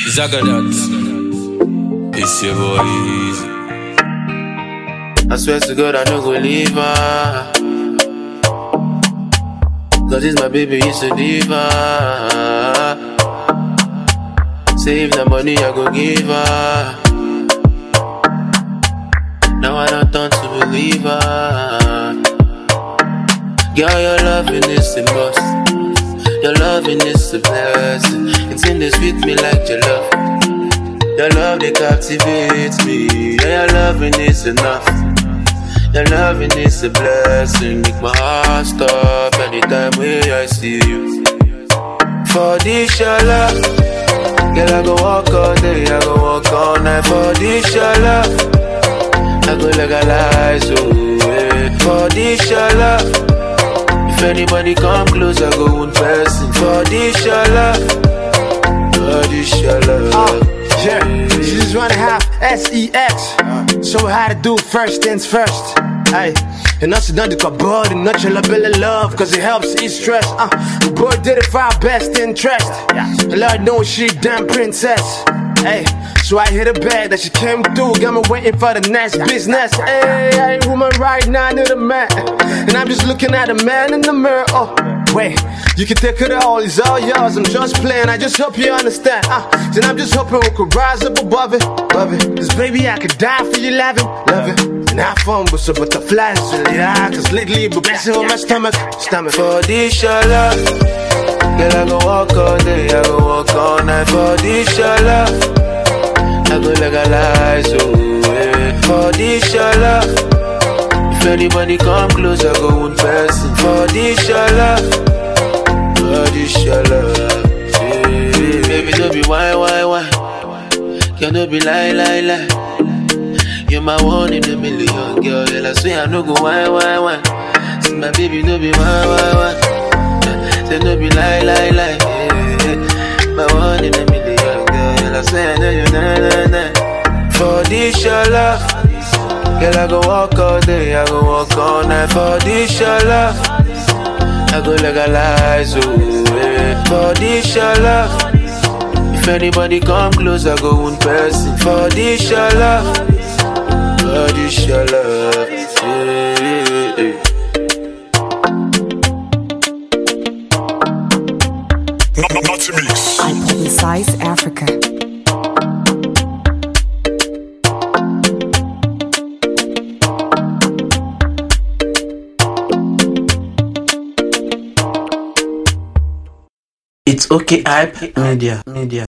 Zagadat, it's your boy Easy. I swear to God I no go leave her, cause it's my baby, it's a diva. Save the money I go give her. Now I don't turn to believer. Girl, your loving is a must. Your loving is a blessing. It's in this with me like your love. Your love, they captivate me. Yeah, your loving is enough. Your loving is a blessing. Make my heart stop anytime when I see you. For this your love, girl, I go walk all day, I go walk all night. For this your love, I go legalize, oh yeah. For this your love, if anybody come close, I go in person. For this your love, for this your love. Yeah, she just wanna have sex. Show her how to do first things first. Ay, and also done the cupboard and not your love, cause it helps ease stress. The boy did it for our best interest. The Lord knows she damn princess. Hey, so I hit her back that she came through, got me waiting for the next business. Hey, woman right now I need a man, and I'm just looking at the man in the mirror. Oh, wait, you can take it all, it's all yours. I'm just playing, I just hope you understand. Then I'm just hoping we could rise up above it. Cause baby, I could die for you, loving. And have fun with some butterflies, yeah. Cause lately, but blessing on my stomach. For this your love, girl, I go walk all day, I go walk all night. For this your love, I go legalize, oh yeah. For this your love, if anybody come close, I go in person. For this your love, for this your love, yeah. Baby, don't be why. Girl, don't be lie. You're my one in a million, girl. And I swear I no go why. See my baby, no be why. Say no be lie. Yeah. My one in a million, girl. And I swear I know you nah. For this your love, girl, I go walk all day, I go walk all night. For this your love, I go legalize, oh yeah. For this your love, if anybody come close, I go in person. For this your love, for this your love, yeah. Not to mix. I publicize Africa. It's okay, hype media.